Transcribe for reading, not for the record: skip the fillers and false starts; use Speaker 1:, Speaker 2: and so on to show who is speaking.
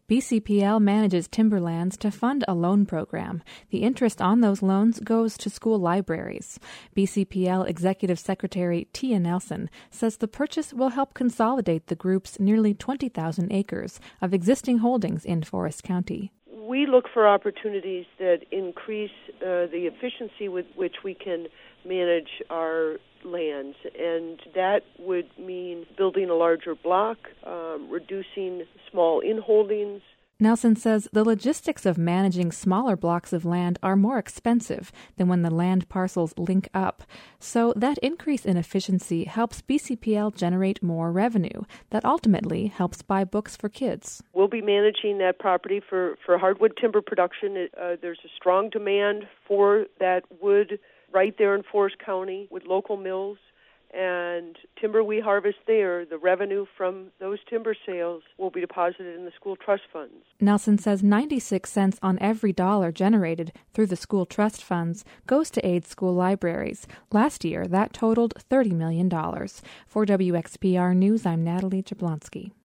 Speaker 1: BCPL manages timberlands to fund a loan program. The interest on those loans goes to school libraries. BCPL Executive Secretary Tia Nelson says the purchase will help consolidate the group's nearly 20,000 acres of existing holdings in Forest County.
Speaker 2: We look for opportunities that increase the efficiency with which we can manage our lands, and that would mean building a larger block, reducing small inholdings.
Speaker 1: Nelson says the logistics of managing smaller blocks of land are more expensive than when the land parcels link up. So that increase in efficiency helps BCPL generate more revenue that ultimately helps buy books for kids.
Speaker 2: We'll be managing that property for hardwood timber production. There's a strong demand for that wood right there in Forest County with local mills. And timber we harvest there, the revenue from those timber sales will be deposited in the school trust funds.
Speaker 1: Nelson says 96 cents on every dollar generated through the school trust funds goes to aid school libraries. Last year, that totaled $30 million. For WXPR News, I'm Natalie Jablonski.